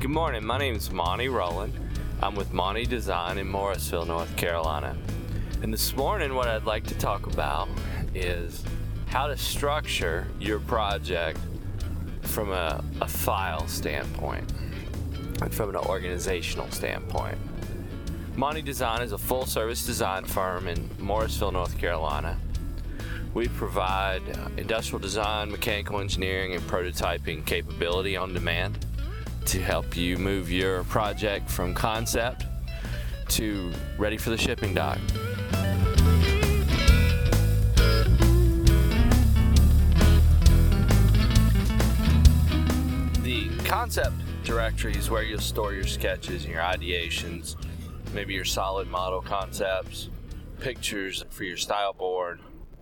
Good morning, my name is Monty Rowland. I'm with Monty Design in Morrisville, North Carolina. And this morning what I'd like to talk about is how to structure your project from a file standpoint and from an organizational standpoint. Monty Design is a full-service design firm in Morrisville, North Carolina. We provide industrial design, mechanical engineering, and prototyping capability on demand to help you move your project from concept to ready for the shipping dock. The concept directory is where you'll store your sketches and your ideations, maybe your solid model concepts, pictures for your style board.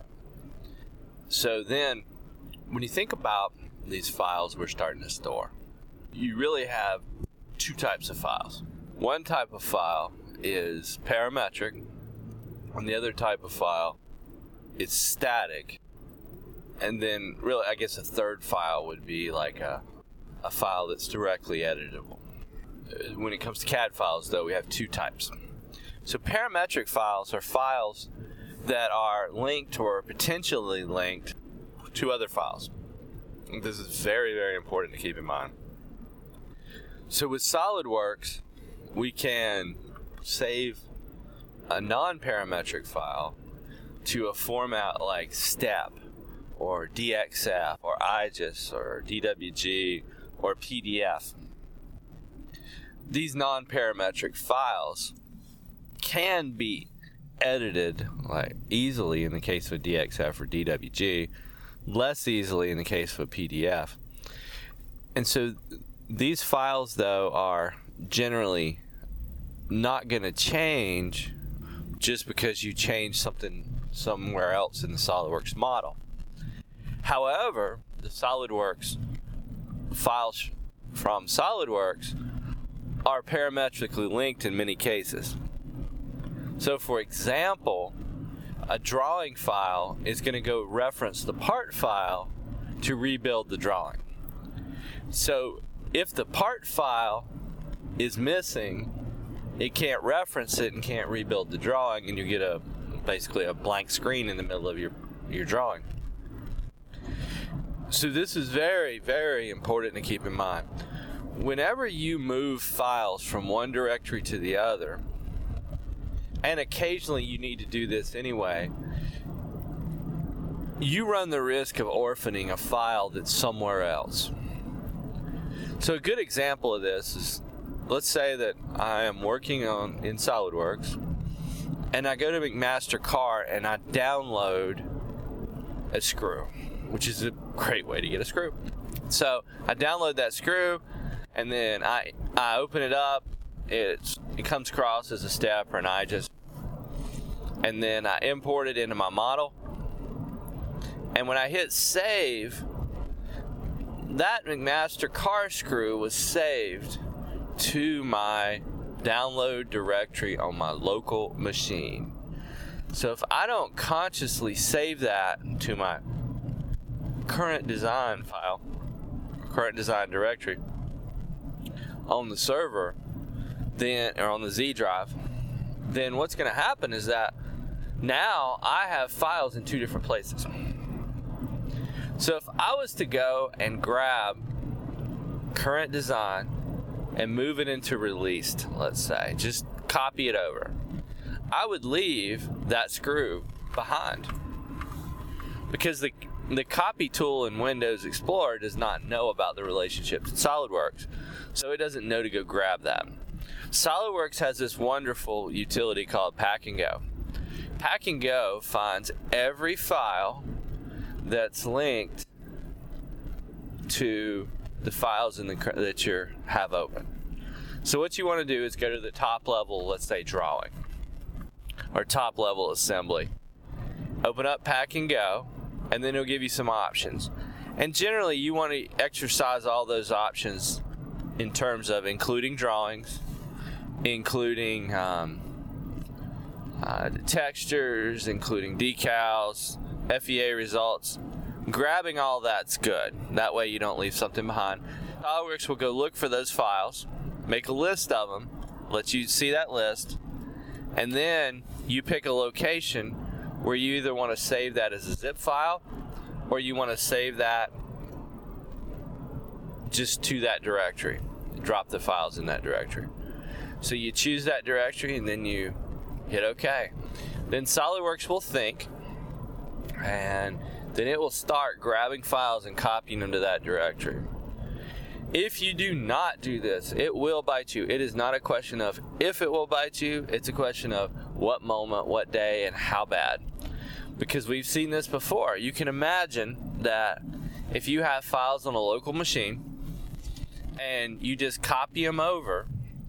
So then, when you think about these files we're starting to store, you really have two types of files. One type of file is parametric, and the other type of file is static. And then really, I guess a third file would be like a file that's directly editable. When it comes to CAD files, though, we have two types. So parametric files are files that are linked or potentially linked to other files. And this is very, very important to keep in mind. So with SolidWorks, we can save a non-parametric file to a format like STEP or DXF or IGES or DWG or PDF. These non-parametric files can be edited like easily in the case of a DXF or DWG, less easily in the case of a PDF. And so these files, though, are generally not going to change just because you change something somewhere else in the SolidWorks model. However, the SolidWorks files from SolidWorks are parametrically linked in many cases. So, for example, a drawing file is going to go reference the part file to rebuild the drawing. So, if the part file is missing, it can't reference it and can't rebuild the drawing, and you get basically a blank screen in the middle of your drawing. So this is very, very important to keep in mind. Whenever you move files from one directory to the other, and occasionally you need to do this anyway, you run the risk of orphaning a file that's somewhere else. So a good example of this is, let's say that I am working in SolidWorks, and I go to McMaster-Carr and I download a screw, which is a great way to get a screw. So I download that screw, and then I open it up. It comes across as a STEP or an IGES, and then I import it into my model. And when I hit save, that McMaster-Carr screw was saved to my download directory on my local machine. So if I don't consciously save that to my current design file, current design directory on the server, then, or on the Z drive, then what's going to happen is that now I have files in two different places. So if I was to go and grab current design and move it into released, let's say, just copy it over, I would leave that screw behind, because the copy tool in Windows Explorer does not know about the relationships in SolidWorks, so it doesn't know to go grab that. SolidWorks has this wonderful utility called Pack and Go. Pack and Go finds every file that's linked to the files that you have open. So what you want to do is go to the top level, let's say drawing, or top level assembly. Open up Pack and Go, and then it'll give you some options. And generally you want to exercise all those options in terms of including drawings, including textures, including decals, FEA results. Grabbing all that's good. That way you don't leave something behind. SolidWorks will go look for those files, make a list of them, let you see that list, and then you pick a location where you either want to save that as a zip file or you want to save that just to that directory. Drop the files in that directory. So you choose that directory and then you hit OK. Then SolidWorks will think, and then it will start grabbing files and copying them to that directory. If you do not do this, it will bite you. It is not a question of if it will bite you, it's a question of what moment, what day, and how bad. Because we've seen this before. You can imagine that if you have files on a local machine and you just copy them over,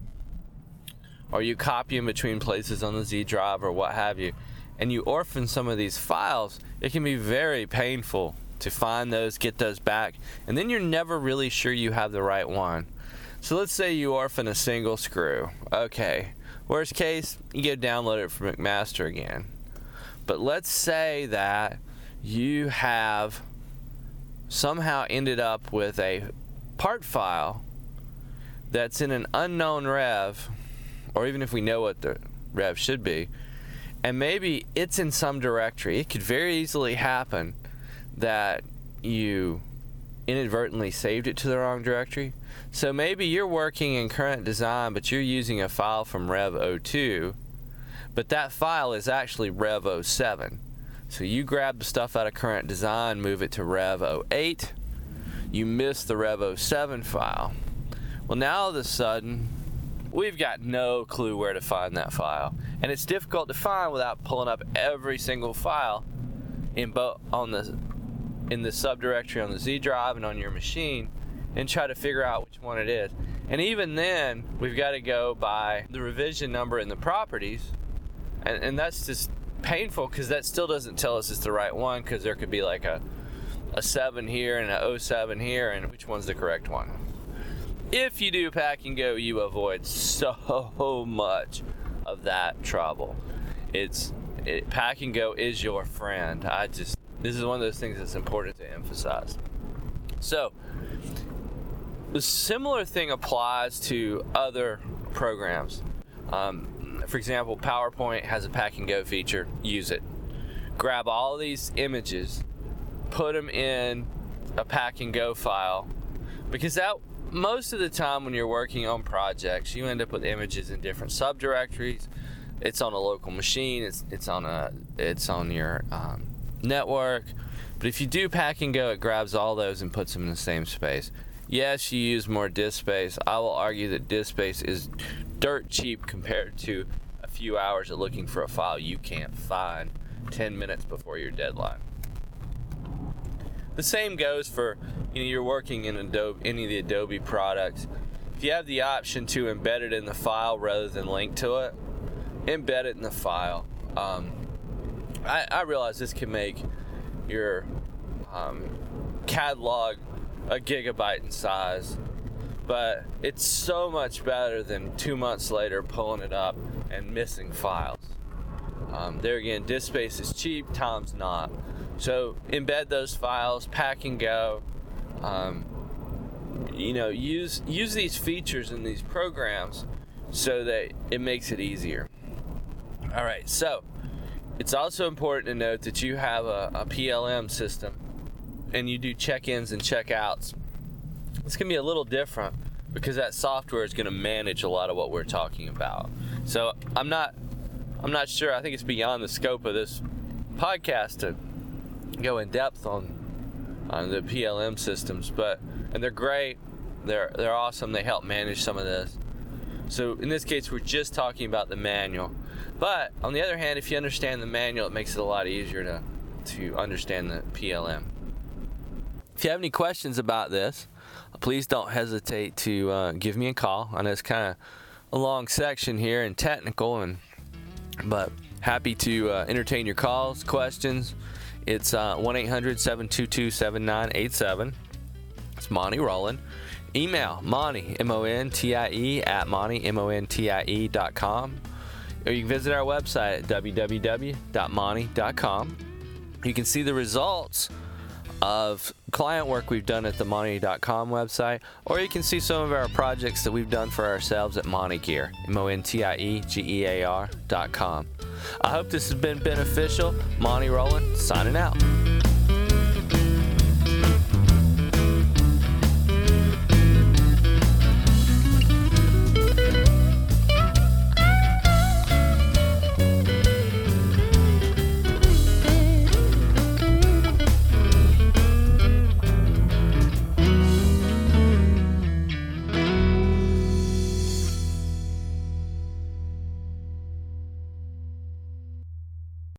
or you copy them between places on the Z drive or what have you, and you orphan some of these files, it can be very painful to find those, get those back, and then you're never really sure you have the right one. So let's say you orphan a single screw. Okay, worst case, you go download it from McMaster again. But let's say that you have somehow ended up with a part file that's in an unknown rev, or even if we know what the rev should be, and maybe it's in some directory. It could very easily happen that you inadvertently saved it to the wrong directory. So maybe you're working in current design, but you're using a file from Rev 02, but that file is actually Rev 07. So you grab the stuff out of current design, move it to Rev 08, you miss the Rev 07 file. Well, now all of a sudden, we've got no clue where to find that file. And it's difficult to find without pulling up every single file in the subdirectory on the Z drive and on your machine and try to figure out which one it is. And even then, we've got to go by the revision number in the properties, and that's just painful because that still doesn't tell us it's the right one, because there could be like a 7 here and a 07 here, and which one's the correct one. If you do pack and go, you avoid so much of that trouble. Pack and go is your friend. This is one of those things that's important to emphasize. So, the similar thing applies to other programs. For example, PowerPoint has a pack and go feature. Use it. Grab all these images, put them in a pack and go file, because that most of the time when you're working on projects, you end up with images in different subdirectories. It's on a local machine. It's on your network. But if you do pack and go, it grabs all those and puts them in the same space. Yes, you use more disk space. I will argue that disk space is dirt cheap compared to a few hours of looking for a file you can't find 10 minutes before your deadline. The same goes for, you're working in Adobe, any of the Adobe products. If you have the option to embed it in the file rather than link to it, embed it in the file. I realize this can make your catalog a gigabyte in size, but it's so much better than 2 months later pulling it up and missing files. There again, disk space is cheap, time's not. So embed those files, pack and go. Use these features in these programs so that it makes it easier. All right, so it's also important to note that you have a PLM system and you do check-ins and check-outs. It's going to be a little different because that software is going to manage a lot of what we're talking about. So I'm not sure. I think it's beyond the scope of this podcast to go in depth on the PLM systems, and they're great. They're awesome. They help manage some of this. So in this case, we're just talking about the manual. But on the other hand, if you understand the manual, it makes it a lot easier to understand the PLM. If you have any questions about this, please don't hesitate to give me a call. I know it's kind of a long section here and technical, but happy to entertain your calls, questions. It's 1-800-722-7987. It's Monty Rowland. Email Monty, M-O-N-T-I-E, at Monty, MONTIE.com. Or you can visit our website at www.monty.com. You can see the results of client work we've done at the Monty.com website, or you can see some of our projects that we've done for ourselves at Monty Gear, MONTIEGEAR.com. I hope this has been beneficial. Monty Rowland, signing out.